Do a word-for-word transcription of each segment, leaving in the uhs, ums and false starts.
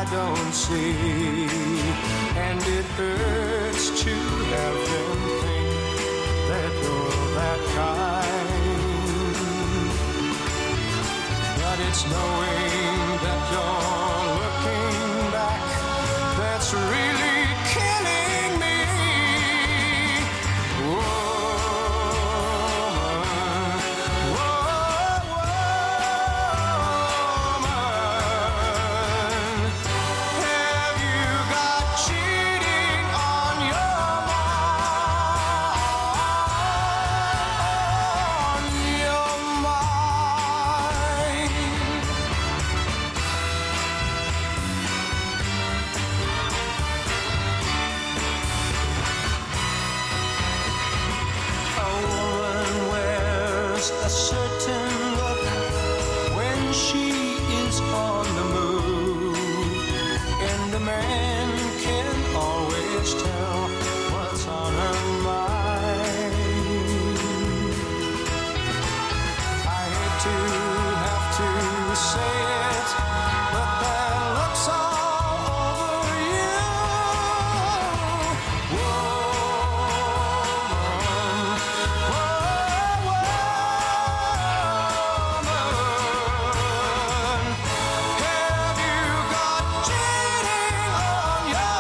I don't see, and it hurts to have them think that you're that kind. But it's knowing that you're looking back that's really killing me. Woman, woman, have you got cheating on your mind? Your mind. A woman wears a certain look when she is on the move, and a man can always tell what's on her mind. I hate to have to say it, but that looks all over you. Woman, woman, have you got cheating on your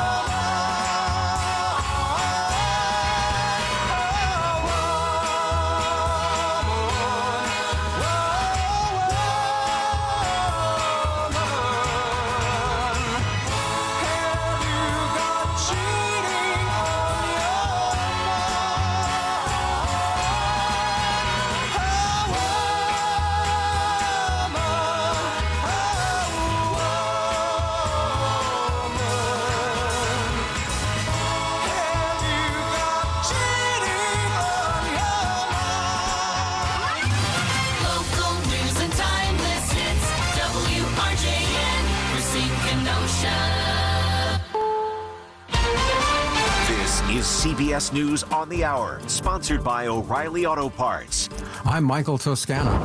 Local news and timeless hits. W R J N, Racine Kenosha. This is C B S News on the Hour, sponsored by O'Reilly Auto Parts. I'm Michael Toscano.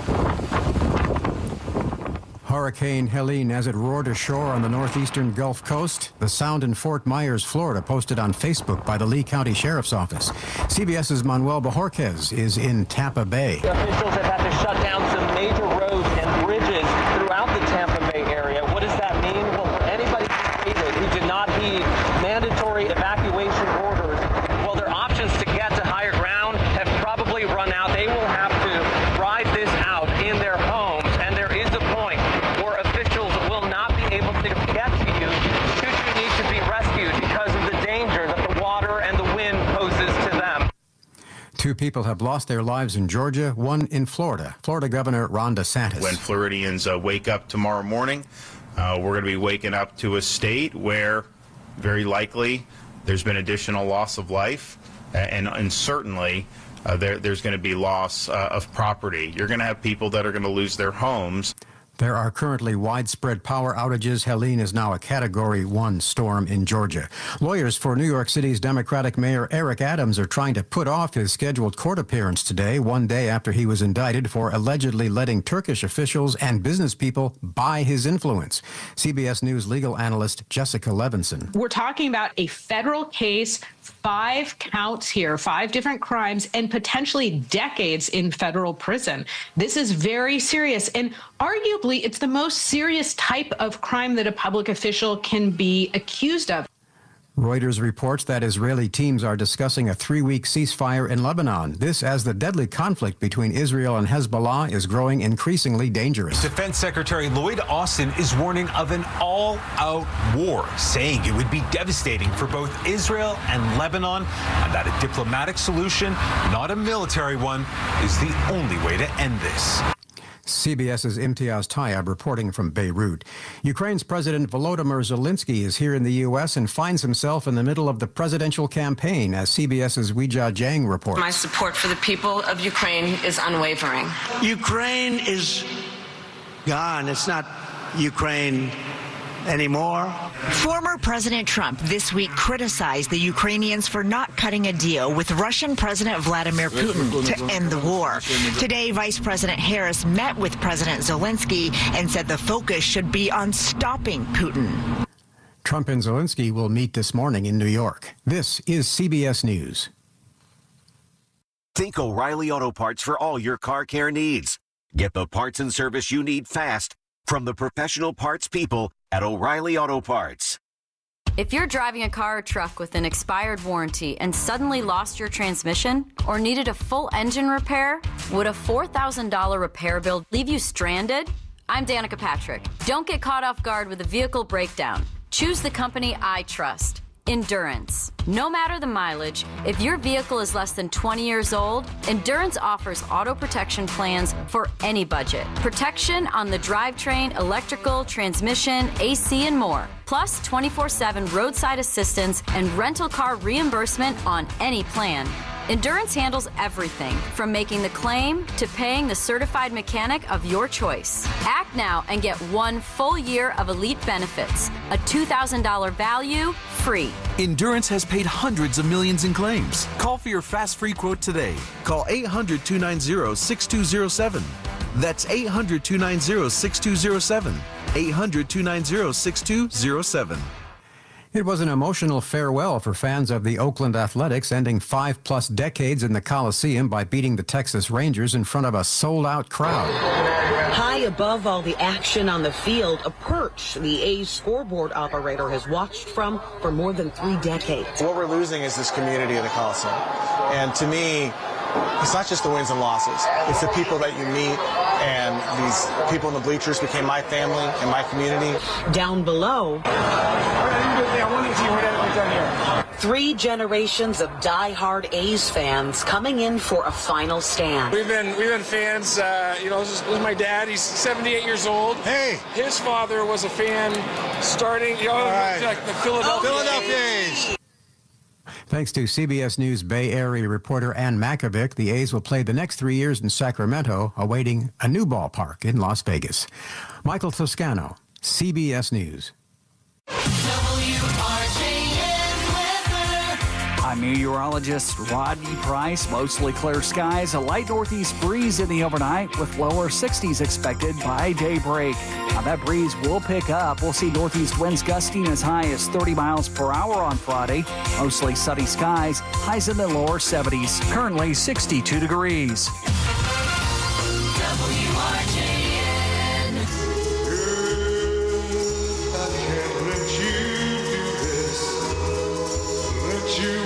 Hurricane Helene as it roared ashore on the northeastern Gulf Coast. The sound in Fort Myers, Florida, posted on Facebook by the Lee County Sheriff's Office. CBS's Manuel Bajorquez is in Tampa Bay. Officials have had to shut down some major roads and bridges throughout the Tampa Bay area. What does that mean? Well, for anybody who did not heed mandatory evacuation orders, well, their options to get to higher ground have probably run out. They will have to ride this out in their homes, and there is a point where officials will not be able to get to you should you need to be rescued because of the danger that the water and the wind poses to them. Two people have lost their lives in Georgia, one in Florida. Florida Governor Ron DeSantis. When Floridians uh, wake up tomorrow morning, uh, we're going to be waking up to a state where very likely there's been additional loss of life, and, and certainly uh, there, there's going to be loss uh, of property. You're going to have people that are going to lose their homes. There are currently widespread power outages. Helene is now a Category one storm in Georgia. Lawyers for New York City's Democratic Mayor Eric Adams are trying to put off his scheduled court appearance today, one day after he was indicted for allegedly letting Turkish officials and business people buy his influence. C B S News legal analyst Jessica Levinson. We're talking about a federal case, five counts here, five different crimes, and potentially decades in federal prison. This is very serious, and arguably it's the most serious type of crime that a public official can be accused of. Reuters reports that Israeli teams are discussing a three-week ceasefire in Lebanon. This as the deadly conflict between Israel and Hezbollah is growing increasingly dangerous. Defense Secretary Lloyd Austin is warning of an all-out war, saying it would be devastating for both Israel and Lebanon, and that a diplomatic solution, not a military one, is the only way to end this. CBS's Imtiaz Tayeb reporting from Beirut. Ukraine's President Volodymyr Zelensky is here in the U S and finds himself in the middle of the presidential campaign, as CBS's Weijia Jiang reports. My support for the people of Ukraine is unwavering. Ukraine is gone. It's not Ukraine anymore. Former President Trump this week criticized the Ukrainians for not cutting a deal with Russian President Vladimir Putin to end the war. Today, Vice President Harris met with President Zelensky and said the focus should be on stopping Putin. Trump and Zelensky will meet this morning in New York. This is C B S News. Think O'Reilly Auto Parts for all your car care needs. Get the parts and service you need fast from the professional parts people at O'Reilly Auto Parts. If you're driving a car or truck with an expired warranty and suddenly lost your transmission or needed a full engine repair, would a four thousand dollars repair bill leave you stranded? I'm Danica Patrick. Don't get caught off guard with a vehicle breakdown. Choose the company I trust. Endurance. No matter the mileage, if your vehicle is less than twenty years old, Endurance offers auto protection plans for any budget. Protection on the drivetrain, electrical, transmission, A C, and more. Plus twenty-four seven roadside assistance and rental car reimbursement on any plan. Endurance handles everything from making the claim to paying the certified mechanic of your choice. Act now and get one full year of elite benefits. A two thousand dollars value, free. Endurance has paid hundreds of millions in claims. Call for your fast free quote today. Call eight hundred, two nine zero, six two zero seven. That's eight hundred, two nine zero, six two zero seven. eight hundred, two nine zero, six two zero seven. It was an emotional farewell for fans of the Oakland Athletics, ending five-plus decades in the Coliseum by beating the Texas Rangers in front of a sold-out crowd. High above all the action on the field, a perch the A's scoreboard operator has watched from for more than three decades. What we're losing is this community of the Coliseum. And to me, it's not just the wins and losses. It's the people that you meet, and these people in the bleachers became my family and my community. Down below, three generations of die-hard A's fans coming in for a final stand. We've been we've been fans. Uh, you know, this is, this is my dad. He's seventy-eight years old. Hey, his father was a fan starting. You know, right. like the Philadelphia, Philadelphia A's. Thanks to C B S News Bay Area reporter Ann Makovic, the A's will play the next three years in Sacramento, awaiting a new ballpark in Las Vegas. Michael Toscano, C B S News. I'm meteorologist Rodney Price. Mostly clear skies, a light northeast breeze in the overnight with lower sixties expected by daybreak. Now that breeze will pick up. We'll see northeast winds gusting as high as thirty miles per hour on Friday. Mostly sunny skies, highs in the lower seventies. Currently sixty-two degrees. W R J N. I can't let you do this. Let you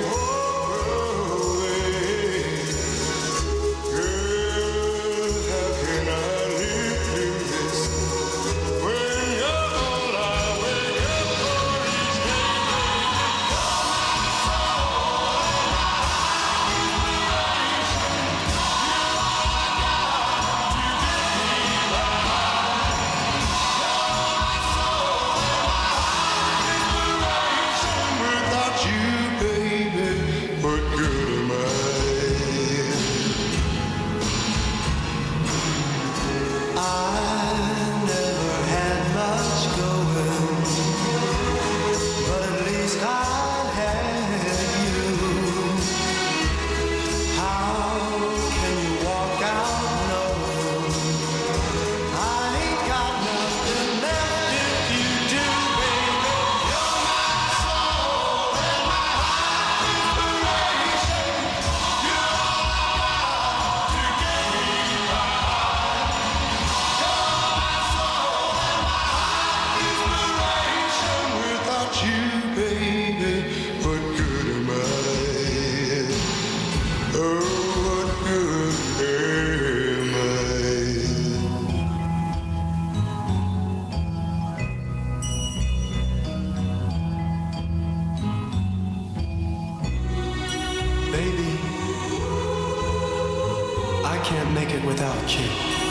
can't make it without you.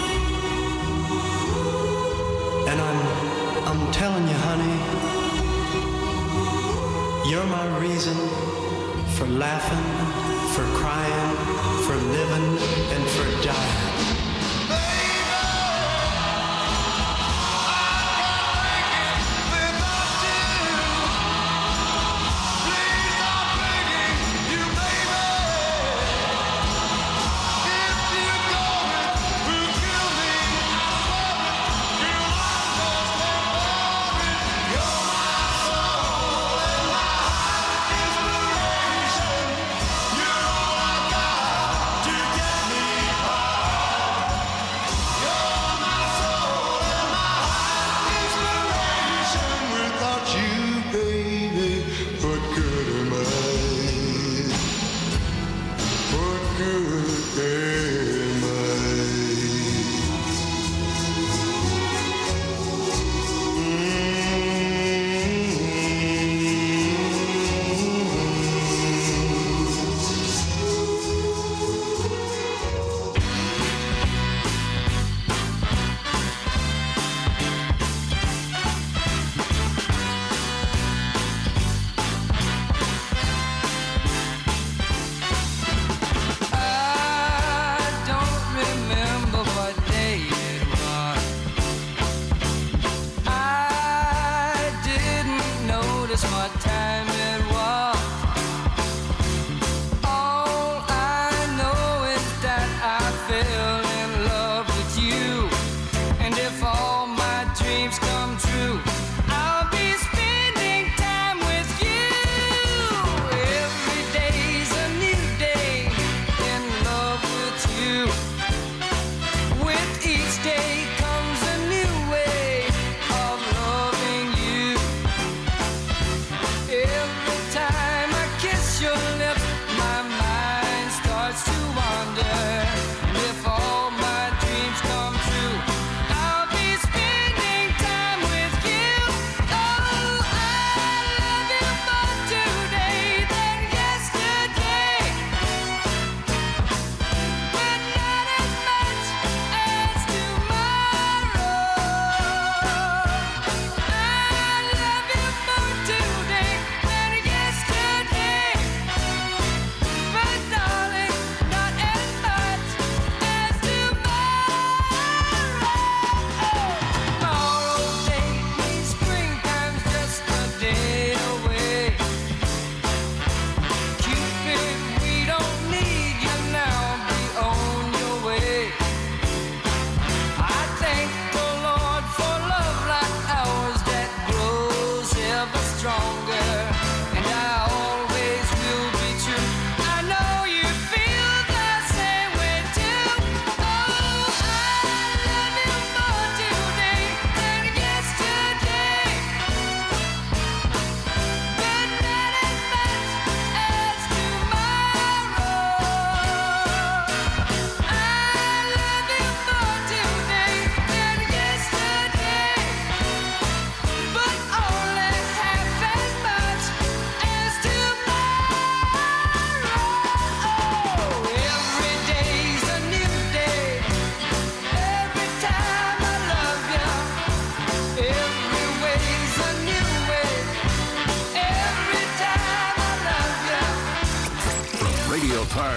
And I'm, I'm telling you, honey, you're my reason for laughing, for crying, for living, and for dying. Baby, I can't make it without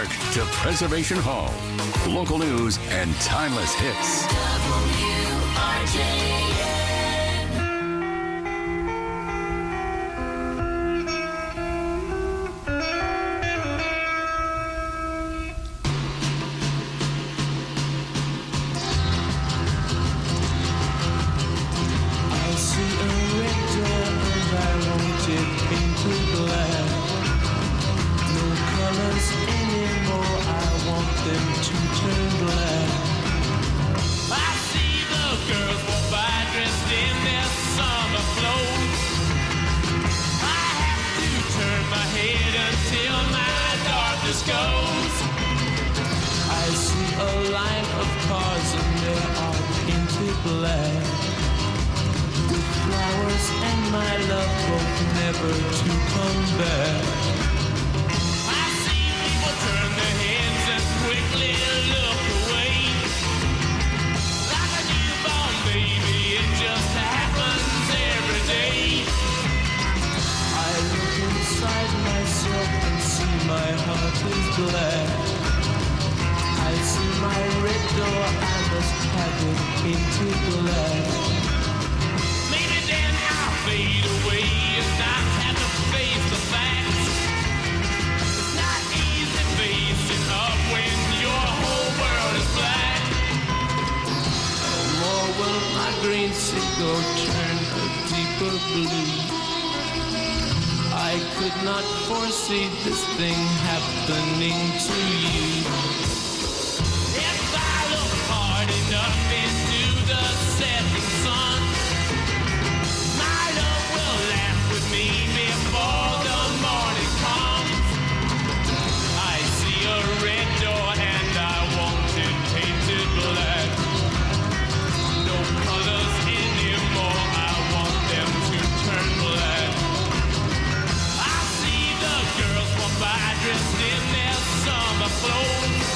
Park to Preservation Hall. Local news and timeless hits. W R J N. I see a red door and I want it painted black. No colors anymore, I want them to turn black. I see the girls walk by dressed in their summer clothes. I have to turn my head until my darkness goes. I see a line of cars and they are painted black. With flowers and my love hope never to come back. I see people turn their heads and quickly look away. Like a newborn baby, it just happens every day. I look inside myself and see my heart is black. I see my red door, I must have it painted black. Maybe then I'll fade away and not have to face the facts. It's not easy facing up when your whole world is black. No more will my green seagull turn a deeper blue. I could not foresee this thing happening to you. If I look hard enough into the setting sun, my love will laugh with me before the morning comes. I see a red door and I want it painted black. No colors anymore, I want them to turn black. I see the girls walk by dressed in their summer clothes.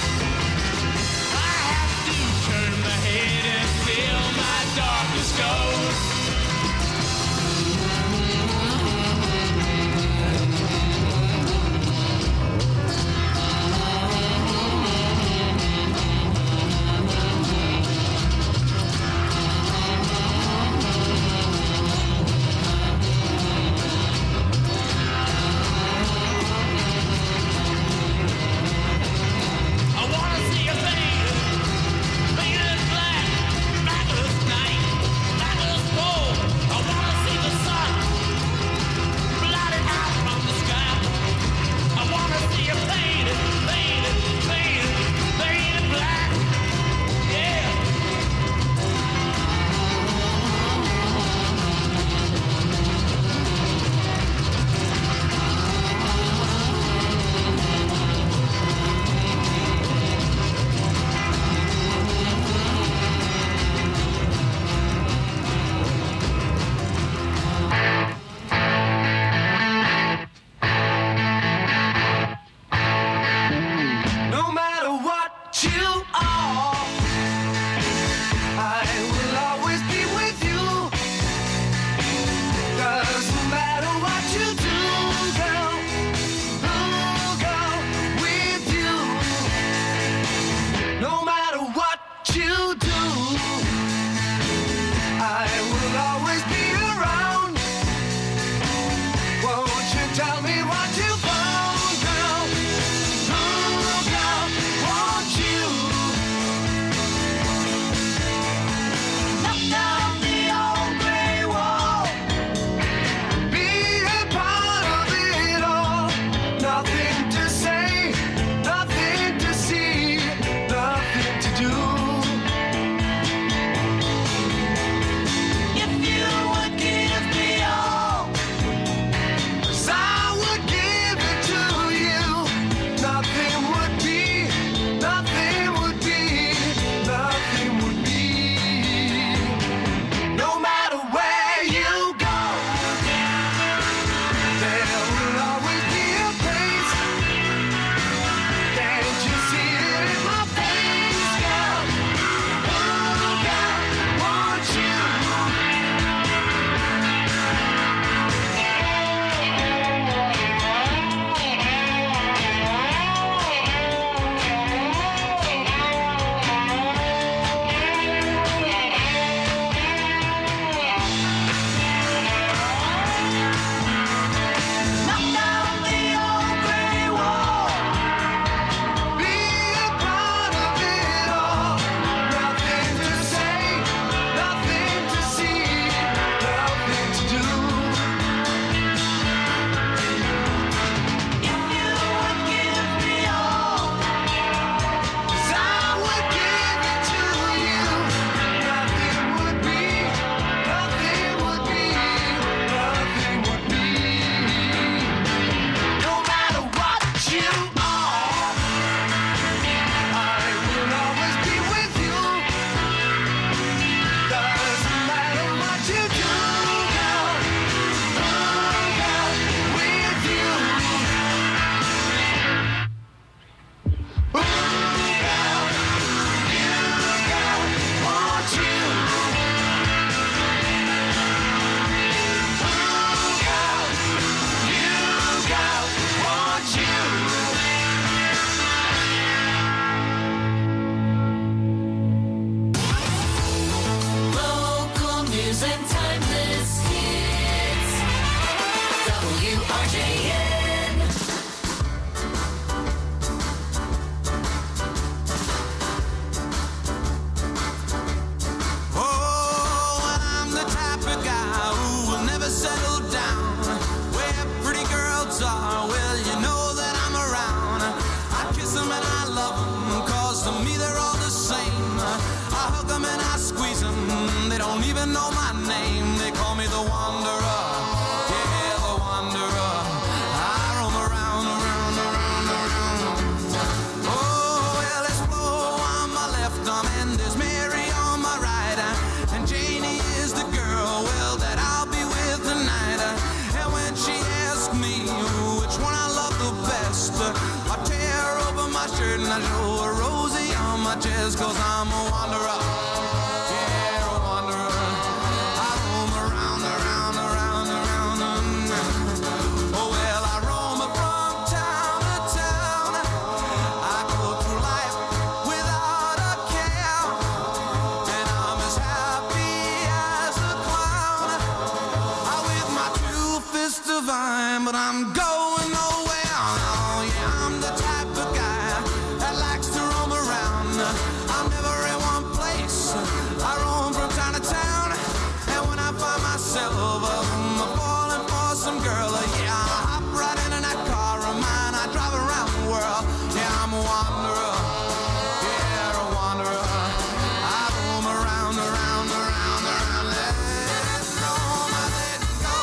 don't even know my name. They call me the Wanderer. Yeah, the Wanderer. I roam around, around, around, around. Oh, well, there's Flo on my left arm, and there's Mary on my right. And Janie is the girl, well, that I'll be with tonight. And when she asks me which one I love the best, I tear open my shirt and I show her Rosie on my chest, 'cause I'm a wanderer. Yeah, a wanderer. I roam around, around, around, around. Oh, well, I roam from town to town. I go through life without a care, and I'm as happy as a clown. I with my two fists divine, but I'm going nowhere. Oh, yeah, I'm the type of guy that likes to roam around. I'm never in one place. I roam from town to town, and when I find myself um, falling for some girl, uh, yeah, I hop right into that car of mine. I drive around the world. Yeah, I'm a wanderer. Yeah, a wanderer. I roam around, around, around, around. Let go, my let go.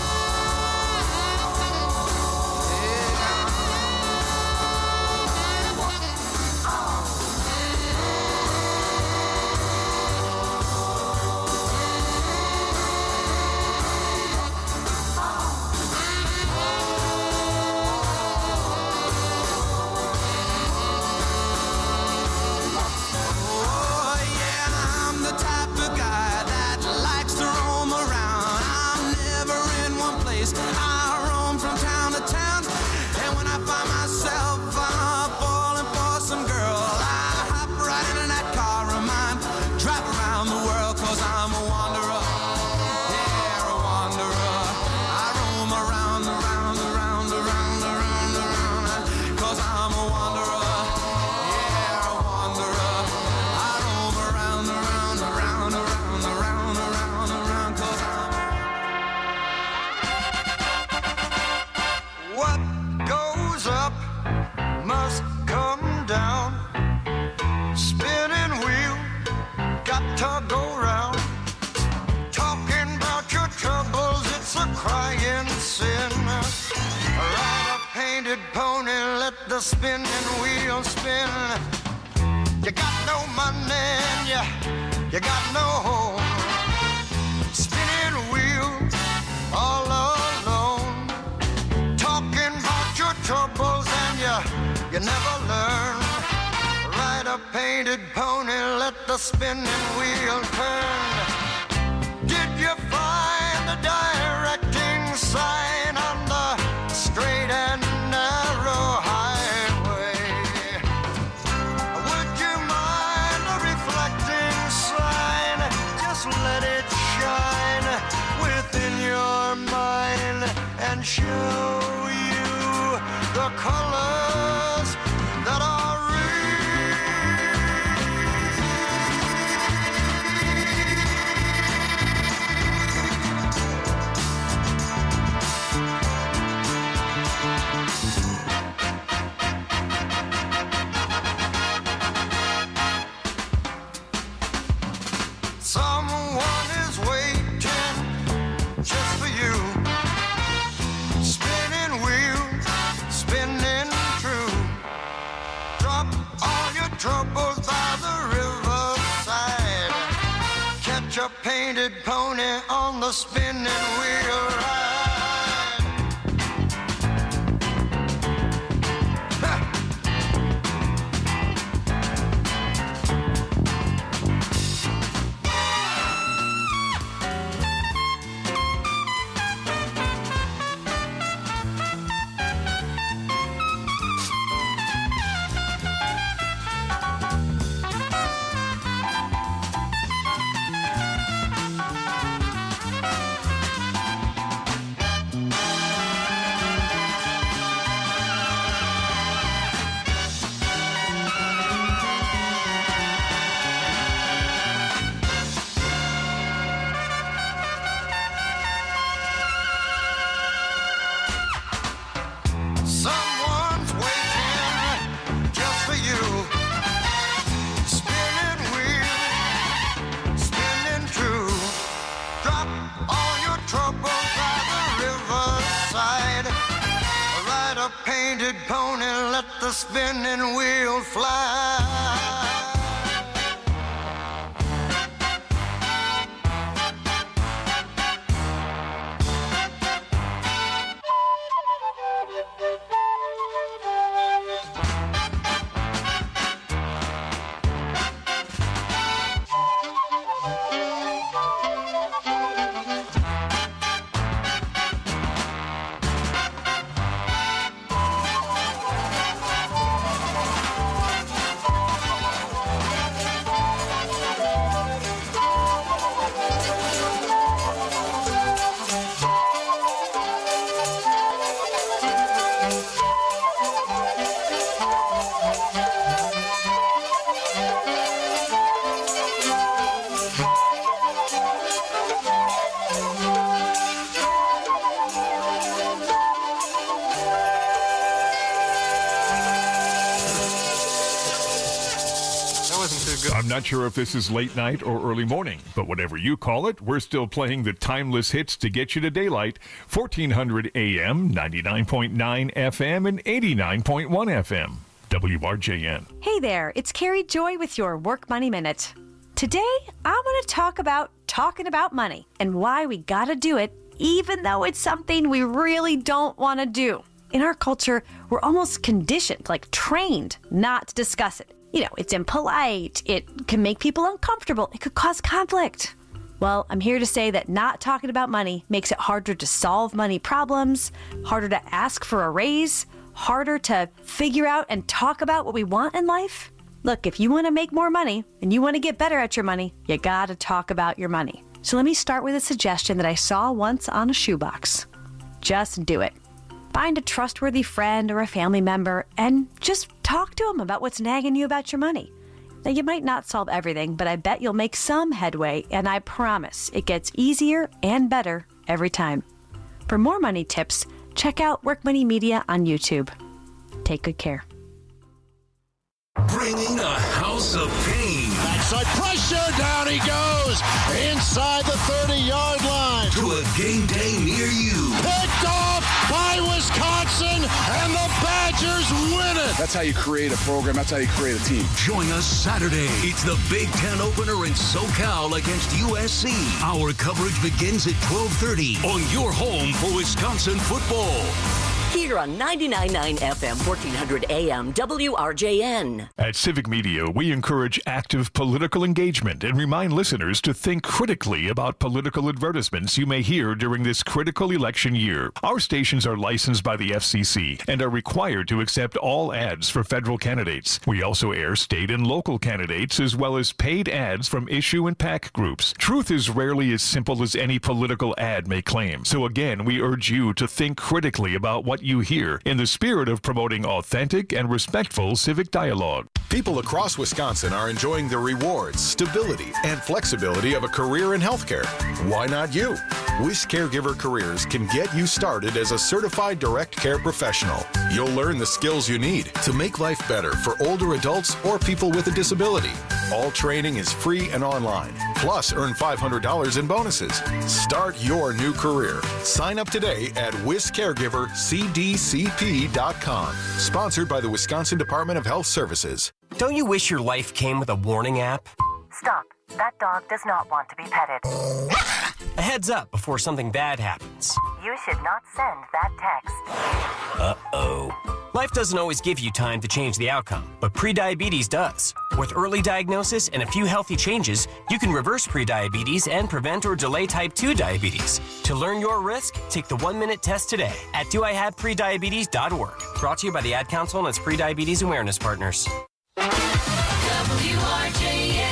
Oh, yeah, I'm the type of guy that likes to roam around. I'm never in one place. I roam from town to town, and when I find myself uh, falling for some girl, I hop right into that car of mine, drive around the world, 'cause I'm a wanderer. Yeah, a wanderer. I roam around, around, around, around, around, around, 'cause I'm a wanderer. Yeah, a wanderer. I roam around, around, around, around, around, around, around, 'cause I'm What goes up must come down. Spinning wheel, got to go round. Talking about your troubles, it's a crying sin. Ride a painted pony, let the spinning wheel spin. You got no money and you, you got no home. Spinning wheel, all alone. Talking about your troubles and you, you never learn. Ride a painted pony, let the spinning wheel turn. Did you find the directing sign on the straight and narrow highway? Would you mind a reflecting sign? Just let it shine within your mind and show you the colors that are Someone is waiting just for you. Spinning wheel, spinning true. Drop all your troubles by the riverside. Catch a painted pony on the spinning wheel ride. painted pony, let the spinning wheel fly. I'm not sure if this is late night or early morning, but whatever you call it, we're still playing the timeless hits to get you to daylight. fourteen hundred A M, ninety-nine point nine F M, and eighty-nine point one F M. W R J N. Hey there, it's Carrie Joy with your Work Money Minute. Today, I want to talk about talking about money and why we gotta do it, even though it's something we really don't want to do. In our culture, we're almost conditioned, like trained, not to discuss it. You know, it's impolite, it can make people uncomfortable, it could cause conflict. Well, I'm here to say that not talking about money makes it harder to solve money problems, harder to ask for a raise, harder to figure out and talk about what we want in life. Look, if you want to make more money and you want to get better at your money, you gotta talk about your money. So let me start with a suggestion that I saw once on a shoebox. Just do it. Find a trustworthy friend or a family member and just talk to them about what's nagging you about your money. Now, you might not solve everything, but I bet you'll make some headway, and I promise it gets easier and better every time. For more money tips, check out Work Money Media on YouTube. Take good care. Bringing a house of pain. Backside pressure, down he goes, inside the thirty-yard line. To a game day near you. Picked off by Wisconsin, and the Badgers win it. That's how you create a program. That's how you create a team. Join us Saturday. It's the Big Ten opener in SoCal against U S C. Our coverage begins at twelve thirty on your home for Wisconsin football. Here on ninety-nine point nine F M, fourteen hundred A M, W R J N. At Civic Media, we encourage active political engagement and remind listeners to think critically about political advertisements you may hear during this critical election year. Our stations are licensed by the F C C and are required to accept all ads for federal candidates. We also air state and local candidates as well as paid ads from issue and PAC groups. Truth is rarely as simple as any political ad may claim. So again, we urge you to think critically about what you hear in the spirit of promoting authentic and respectful civic dialogue. People across Wisconsin are enjoying the rewards, stability, and flexibility of a career in healthcare. Why not you? Wish Caregiver Careers can get you started as a certified direct care professional. You'll learn the skills you need to make life better for older adults or people with a disability. All training is free and online. Plus, earn five hundred dollars in bonuses. Start your new career. Sign up today at wis caregiver c d c p dot com. Sponsored by the Wisconsin Department of Health Services. Don't you wish your life came with a warning app? Stop. That dog does not want to be petted. A heads up before something bad happens. You should not send that text. Uh-oh. Life doesn't always give you time to change the outcome, but prediabetes does. With early diagnosis and a few healthy changes, you can reverse prediabetes and prevent or delay type two diabetes. To learn your risk, take the one-minute test today at do I have prediabetes dot org. Brought to you by the Ad Council and its Prediabetes Awareness Partners. W R J N.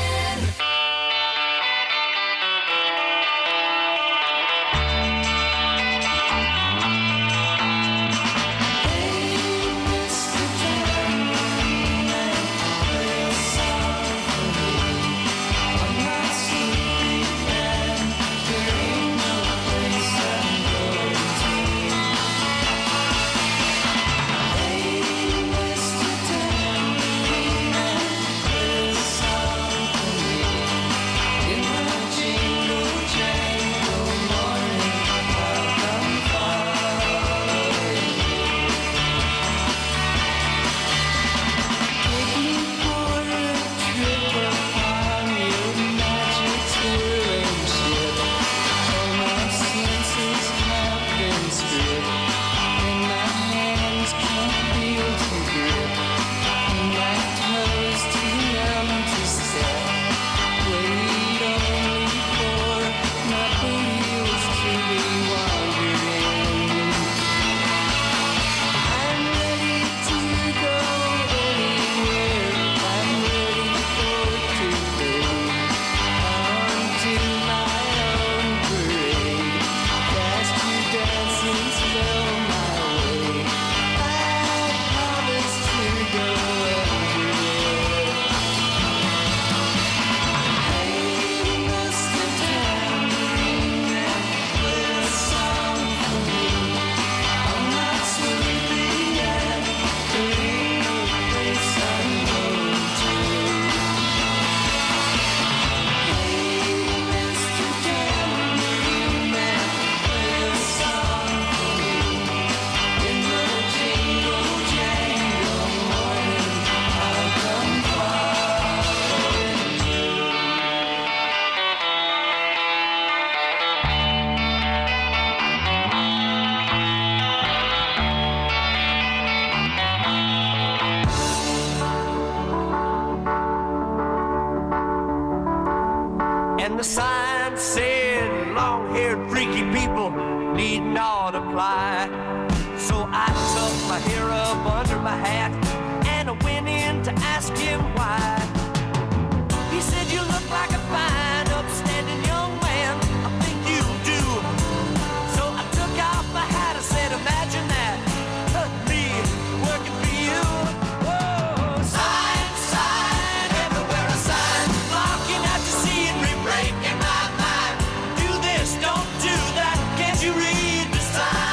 didn't ought to apply. So I tucked my hair up under my hat and I went in to ask him why. He said, you look like a fine, upstanding young man. I think you do. So I took off my hat. I said, imagine that. Me working for you. Whoa, sign, sign, everywhere a sign. Blocking out the scenery, breaking my mind. Do this, don't do that. Can't you read the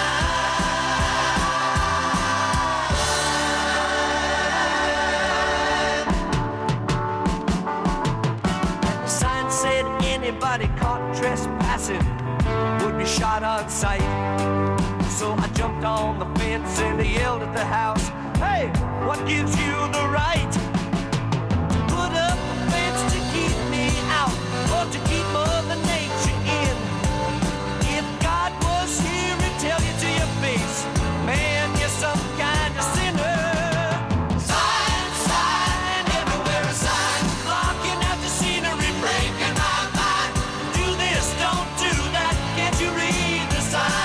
sign? The sign said anybody caught trespassing would be shot on sight. So I jumped on the fence and I yelled at the house, hey, what gives you the right to put up a fence to keep me out or to keep Mother Nature in? If God was here, he'd tell you to your face, man, you're some kind of sinner. Sign, sign, everywhere a sign, blocking out the scenery, breaking my mind. Do this, don't do that, can't you read the sign?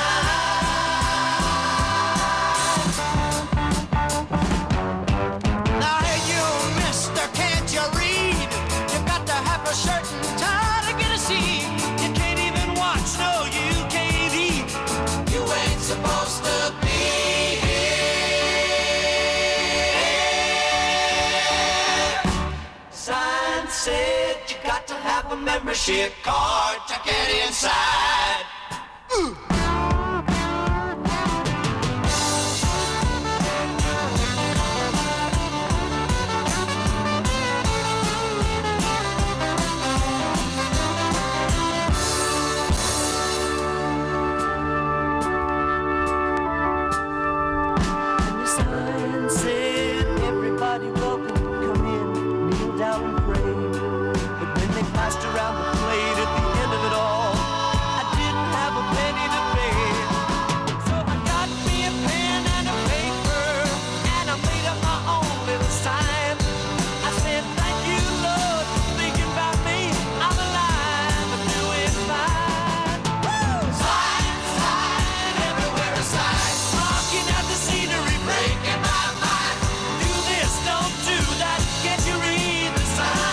A certain time to get a seat. You can't even watch, no, you can't eat. You ain't supposed to be here. Sign said you got to have a membership card to get inside. Ooh. Around the plate at the end of it all, I didn't have a penny to pay. So I got me a pen and a paper, and I made up my own little sign. I said, thank you, Lord, for thinking about me. I'm alive and doing fine. Woo! Sign, sign, everywhere a sign. Blocking out the scenery, breaking my mind. Do this, don't do that. Can't you read the sign?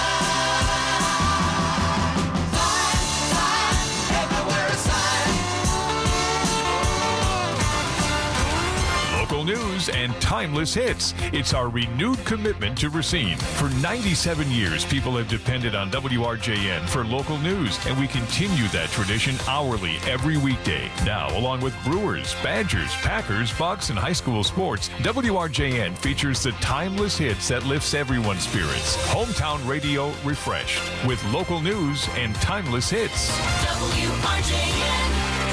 News and timeless hits. It's our renewed commitment to Racine. For ninety-seven years, people have depended on W R J N for local news, and we continue that tradition hourly every weekday. Now, along with Brewers, Badgers, Packers, Bucks, and high school sports, W R J N features the timeless hits that lifts everyone's spirits. Hometown radio refreshed with local news and timeless hits. W R J N.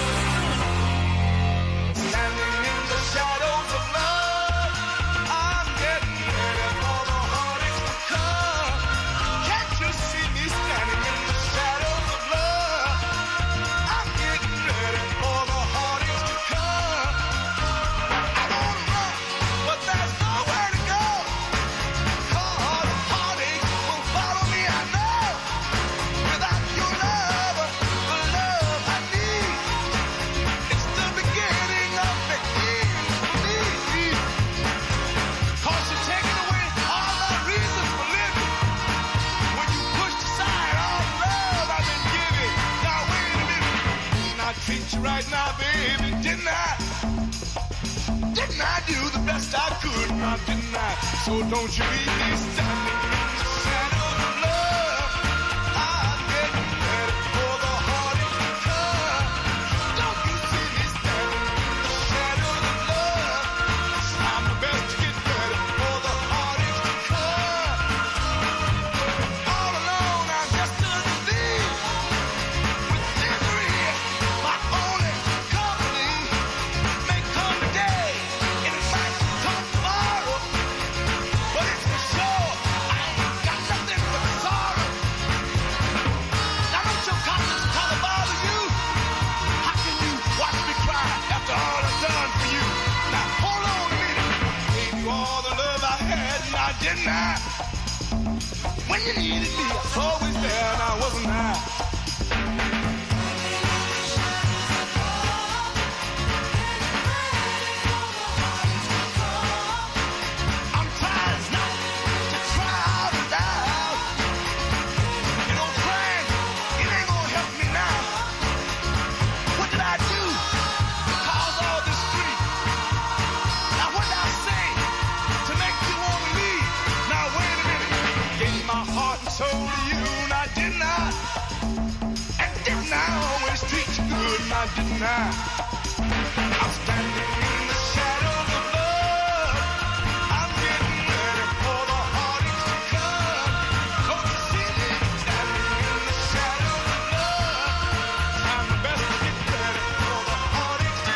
Right now, baby, didn't I? Didn't I do the best I could? Now, didn't I? So don't you leave me standing in the shadows of love. I'm getting ready for the heartache to come. Don't you see me standing in the shadows of love? I'm the best to get ready for the heartache to come. All alone, I'm just a disease with misery. My only company may come today, and it might come tomorrow, but it's for sure I ain't got nothing but sorrow. Now don't your conscience color bother you? How can you watch me cry after all I've done for you? Now hold on a minute. I gave you all the love I had, now didn't I? When you needed me, I was always there, now wasn't I? cannot deny. I'm standing in the shadows of love. I'm getting ready for the heartaches to come. Don't you see me standing in the shadows of love? I'm the best to get ready for the heartaches to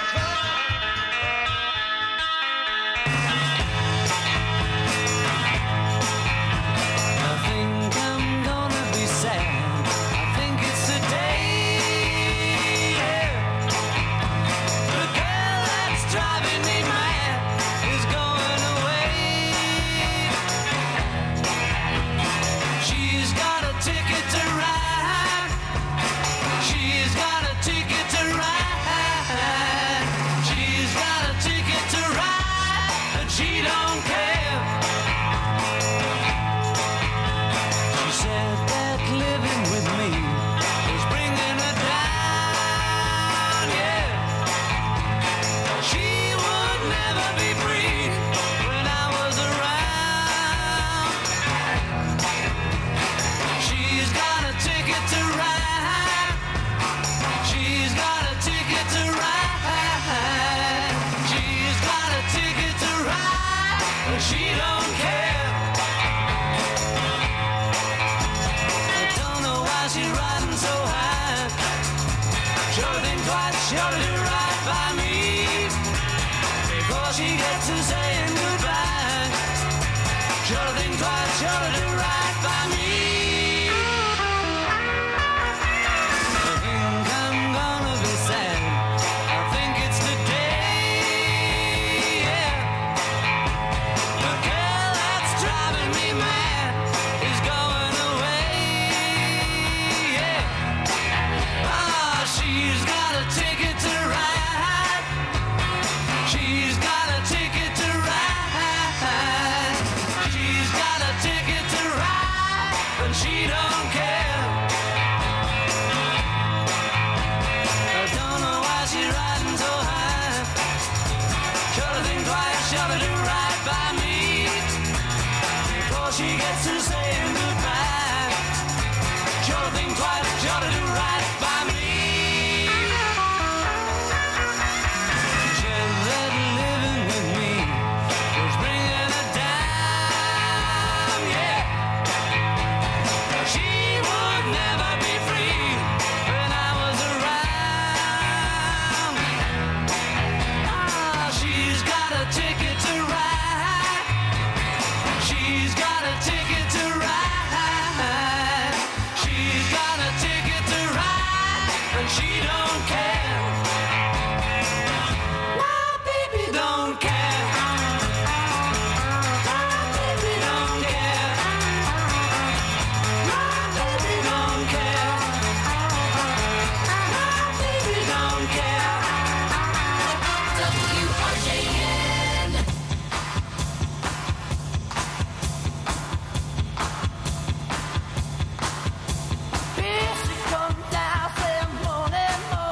I think I'm gonna be sad. I think it's the day. Yeah. The girl that's driving me mad is going away. She's got a ticket to ride. She's got a ticket to ride. She's got a ticket to ride, but she don't care. She said that living with me was bringing her down, yeah. She would never be free when I was around. She's got a ticket to ride. She's got a ticket to ride. She's got a ticket to ride, but she don't care. I don't know why she's riding so high. Sure think twice, sure to do right by me before she gets to saying goodbye. Sure think twice, sure to do right by me. I think I'm gonna be sad. I think it's the day. Yeah. The girl that's driving me mad is going away. Yeah. Ah, she's got a ticket to ride. She's got a ticket to ride. She's got a ticket to ride, but she don't care. I don't know why she's riding so high. Sure to think twice, sure to do right by me before she gets to saying goodbye. Sure to think twice, sure to do right by me. She said that living with me was bringing her down, yeah. She would never be free when I was around. Ah, she's got a ticket to ride. She's got a ticket to ride. She's got a ticket to ride, and she don't care. My baby don't care. My baby don't care. My baby don't care. My baby don't care. W R J N. Here she comes down, say morning, morning.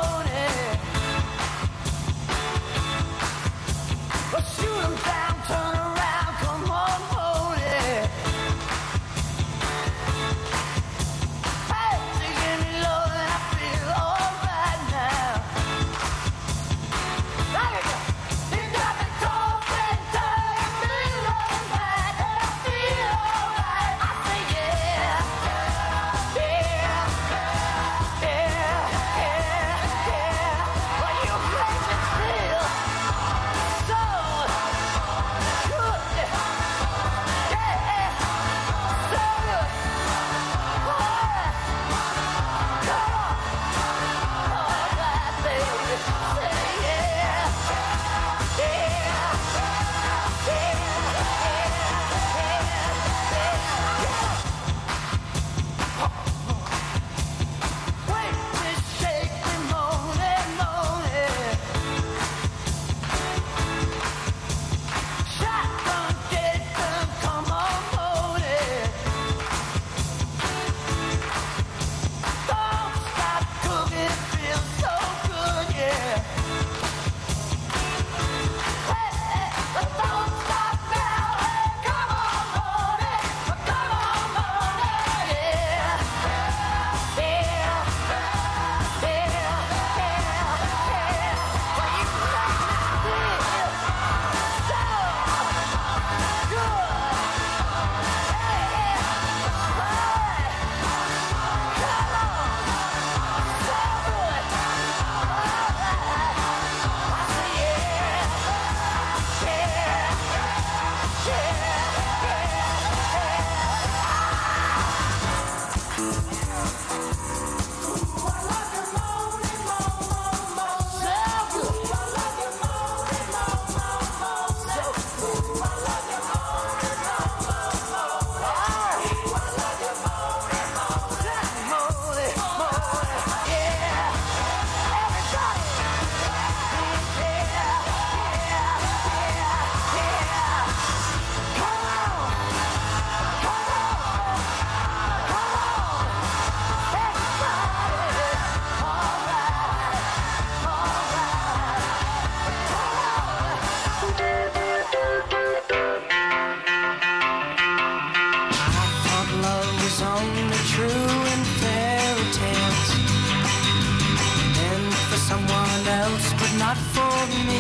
not for me.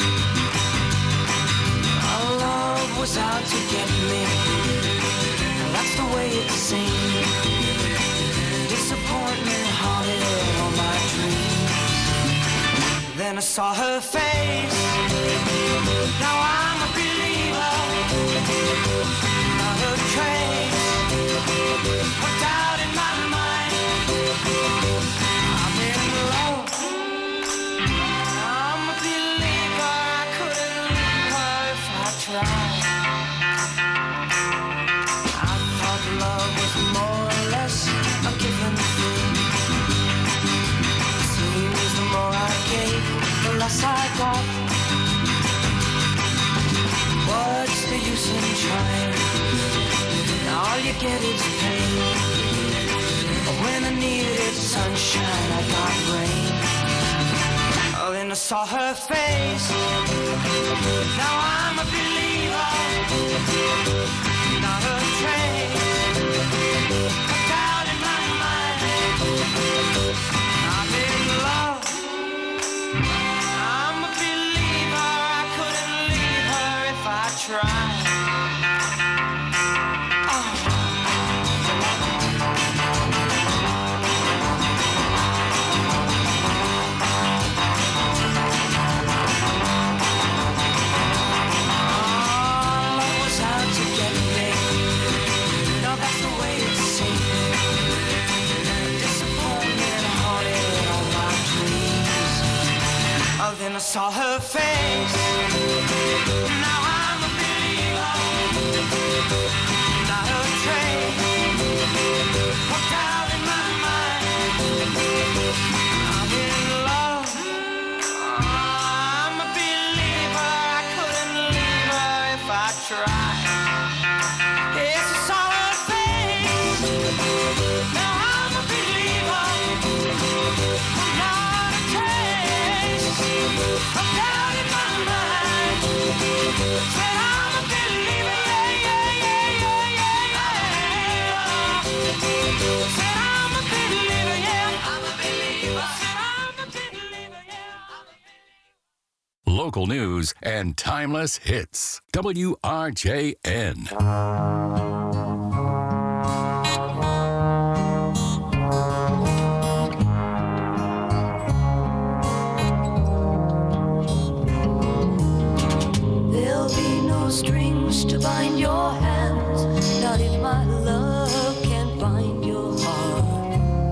Our love was out to get me. That's the way it seemed. Disappointment haunted all my dreams. Then I saw her face. Now I'm a believer. Not a trace of doubt in my mind. I'm in love. I'm a believer. I couldn't leave her if I tried. I thought love was more or less a given thing. Seems the more I gave, the less I got. What's the use in trying? All you get is pain. When I needed sunshine, I got rain. Oh, then I saw her face. Now I'm a believer. Not a trace of doubt in my mind. I'm in love. I'm a believer. I couldn't leave her if I tried. Then I saw her face. Now I'm a believer. Not a trace of doubt in my mind. I'm in love. I'm a believer. I couldn't leave her if I tried. Yes, I saw her face. Now I'm a believer. Not a trace of doubt in my mind. Said I'm a believer, yeah, yeah, yeah, yeah, yeah, yeah. Said I'm a believer, yeah, I'm a believer. Said I'm a believer, yeah. Local news and timeless hits. W R J N. Strings to bind your hands, not if my love can't bind your heart.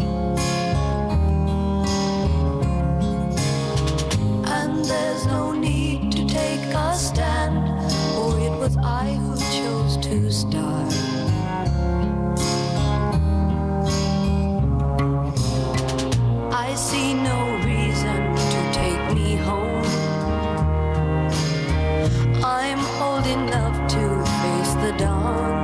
And there's no need to take a stand, for it was I who chose to start. I see no reason to take me home. I'm old enough to face the dawn.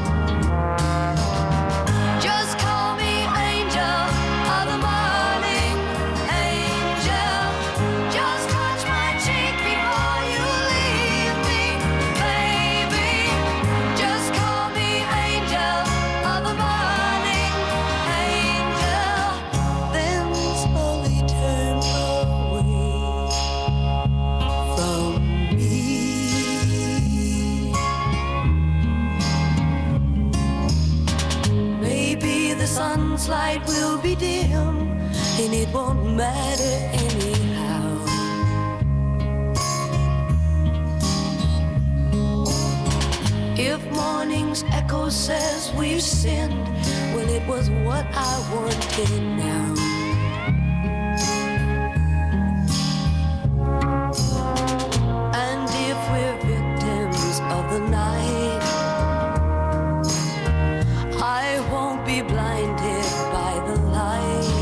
Just call me angel of the morning, angel. Just touch my cheek before you leave me, baby. Just call me angel of the morning, angel. Then slowly turn away from me. The sun's light will be dim, and it won't matter anyhow. If morning's echo says we've sinned, well, it was what I wanted now. And if we're victims of the night, I won't be blinded by the light.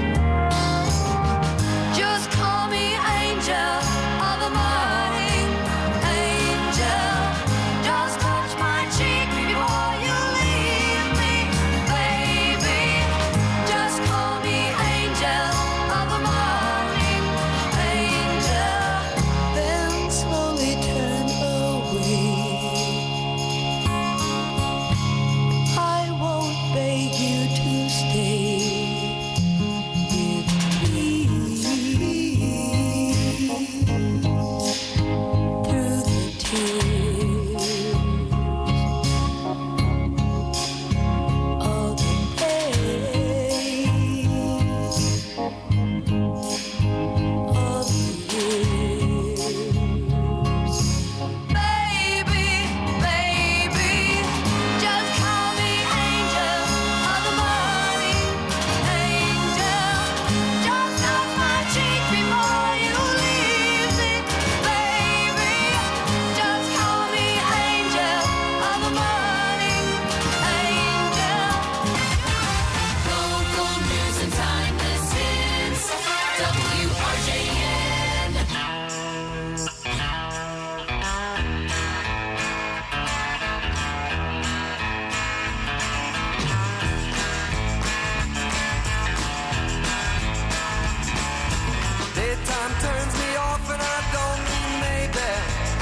Just call me angel of the morning, angel. Just touch my cheek before you leave me, baby. Just call me time turns me off and I don't mean maybe.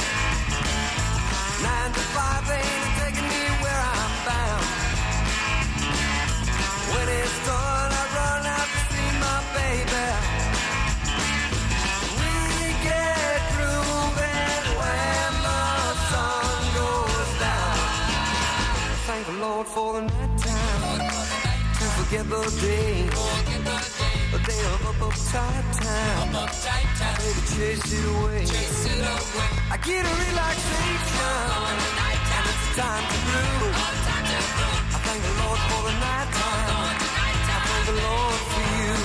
Nine to five ain't taking me where I'm bound. When it's done, I run out to see my baby. We get grooving when the sun goes down. Thank the Lord for the night time. To forget the day. A day of up uptight time. Baby, chase it away. I get a relaxation. And it's time to groove. I thank the Lord for the night time. I thank the Lord for you.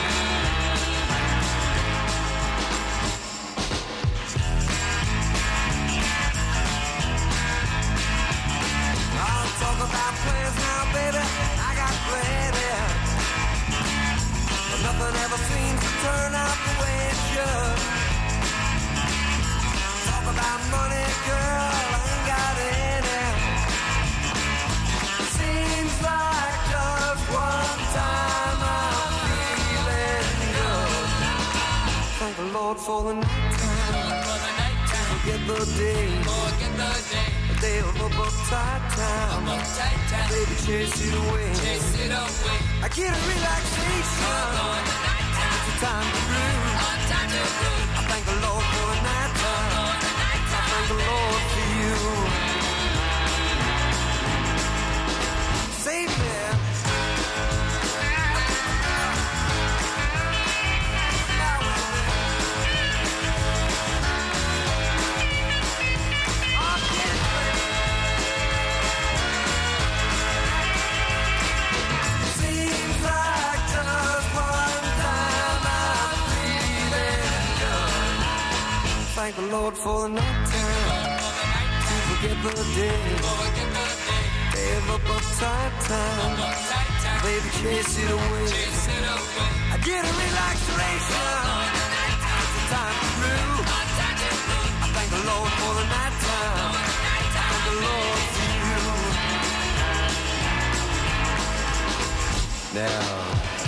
I'll talk about plans now, baby. I got plenty. But nothing ever seems to turn out the way it should. Talk about money, girl, I ain't got any. Seems like just one time I'm feeling good. Thank the Lord for the night time. Forget the day. A day of up uptight time. Baby, chase it away. I get a relaxation. It's a time to groove. I thank the Lord for the night time. I thank the Lord for you. Save me. Seems like just one time I'm feeling good. Thank the Lord for the night time. To forget the day. Day of up uptight time. Baby, chase it away. I get a relaxation. It's a time to groove. I thank the Lord for the night time. I thank the Lord for you. Now.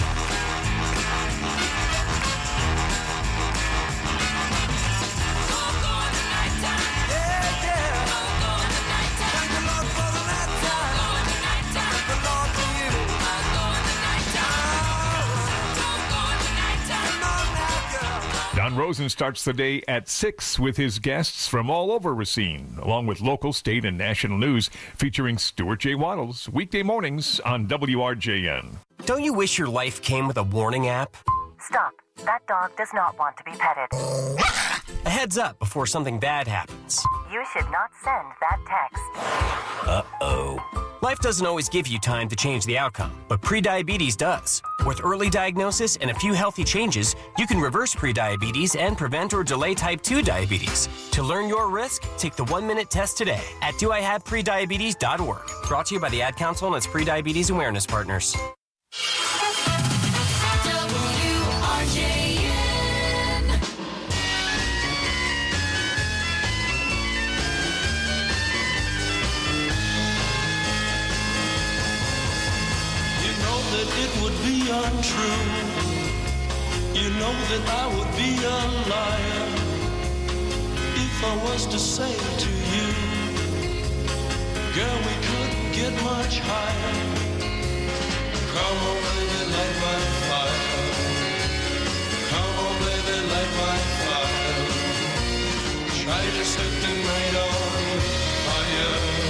Don Rosen starts the day at six with his guests from all over Racine, along with local, state, and national news featuring Stuart J. Waddles, weekday mornings on W R J N. Don't you wish your life came with a warning app? Stop. That dog does not want to be petted. A heads up before something bad happens. You should not send that text. Uh-oh. Life doesn't always give you time to change the outcome, but prediabetes does. With early diagnosis and a few healthy changes, you can reverse prediabetes and prevent or delay type two diabetes. To learn your risk, take the one-minute test today at do I have prediabetes dot org. Brought to you by the Ad Council and its prediabetes awareness partners. That it would be untrue. You know that I would be a liar if I was to say to you, girl, we couldn't get much higher. Come on, baby, light my fire. Come on, baby, light my fire. Try to set the night on fire.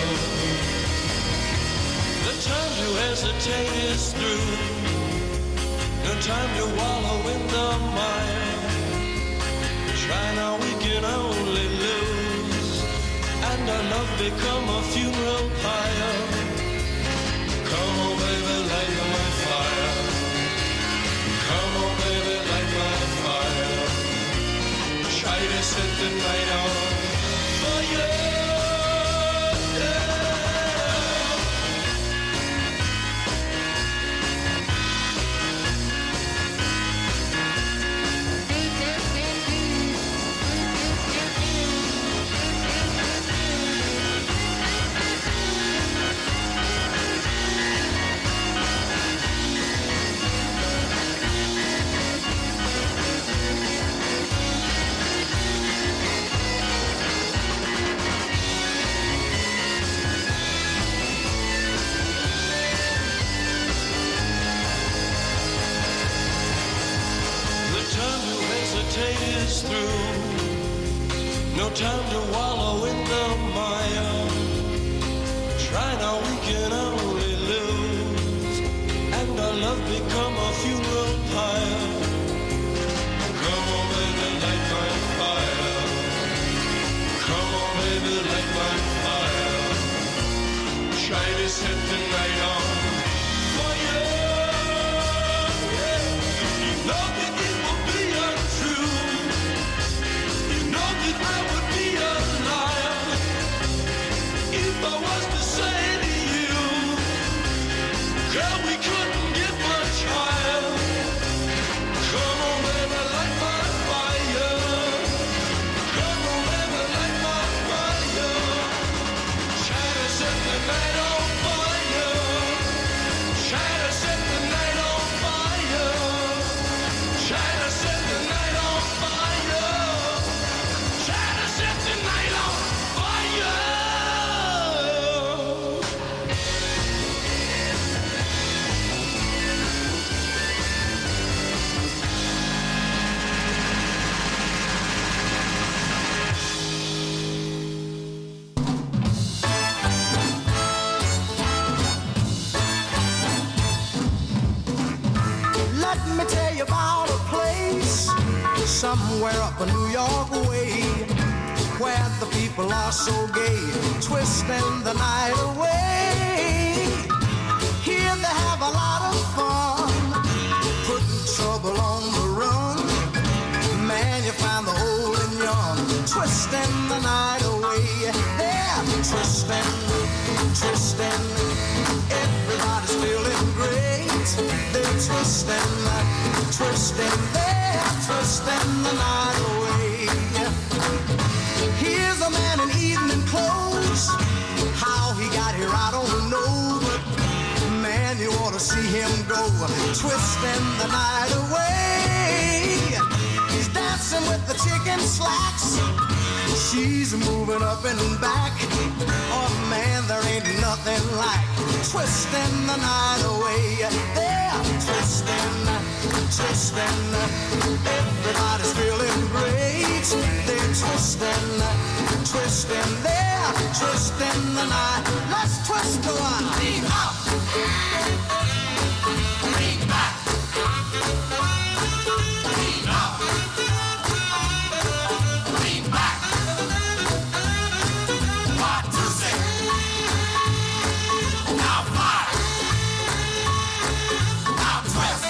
The time to hesitate is through. No time to wallow in the mire. Try now, we can only lose. And our love become a funeral pyre. Come on, baby, light my fire. Come on, baby, light my fire. Try to set the night on fire. tape is through. No time to wallow in the mire. Try now, we can only lose. And our love become a funeral pyre. Come on, baby, light my fire. Come on, baby, light my fire. Try to set the night on fire. You know that it will be untrue. You know that I would be a liar if I was to say to you, girl, we couldn't get much higher. Come on, baby, light my fire. Come on, baby, light my fire. Try to set the night on fire. Try to set the night on fire. Try to set the night on fire. Try to set the night on fire. Let me tell you about a place somewhere up a New York way where the people are so gay, twisting the night away. Here they have a lot of fun, putting trouble on the run. Man, you find the old and young, twisting the night away. They're twisting, twisting. Everybody's feeling great. They're twisting, twisting. They're twisting the night away. Here's a man in evening clothes. How he got here, I don't know. But man, you ought to see him go, twisting the night away. He's dancing with the chicken slacks. She's moving up and back. Oh man, there ain't nothing like twisting the night away. They're twisting, twisting. Everybody's feeling great. They're twisting, twisting. They're twisting the night. Let's twist the one. Lean up. Lean back. Lean up. Lean back. One, two, six. Now five. Now twist.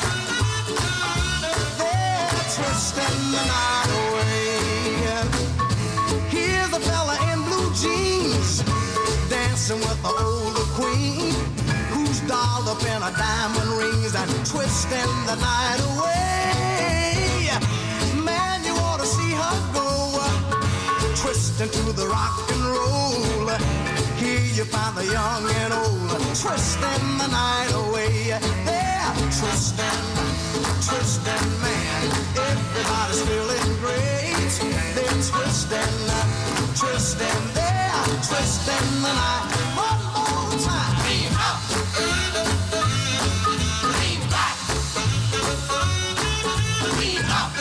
They're twisting the night away. Here's a fella in blue jeans dancing with the older queen who's dolled up in her diamond rings and twisting the night away. Man, you ought to see her go, twisting to the rock and roll. Here you find the young and old, twisting the night away. They're twisting, twisting, man. Everybody's feeling great. They're twisting, twisting. They're twisting the night. One more time. Lean up. Lean back. Lean up.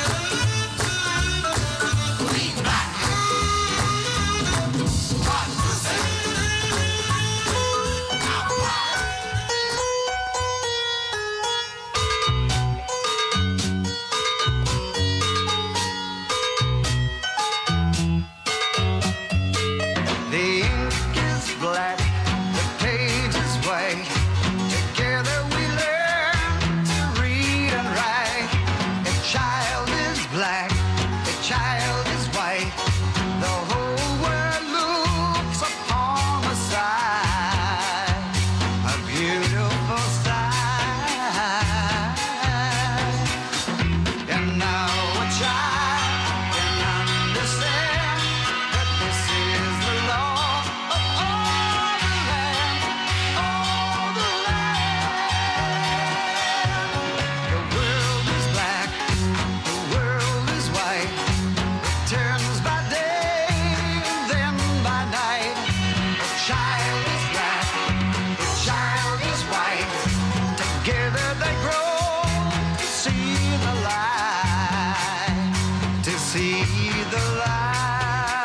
Lean back. One, two, six. Now five. The ink is black, the page is white. Together we learn to read and write. A child is see the light.